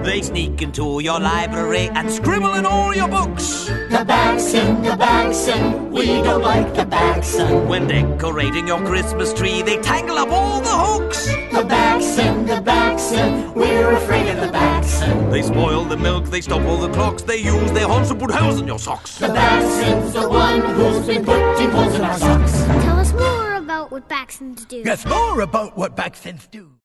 They sneak into your library and scribble in all your books. The Bagson, we don't like the Bagson. When decorating your Christmas tree, they tangle up all the hooks. The Bagson, we're afraid of the Bagson. They spoil the milk, they stop all the clocks, they use their horns to put holes in your socks. The Bagson's the one who's been putting holes in our socks. Tell us more about what Bagsons do. Yes, more about what Bagsons do.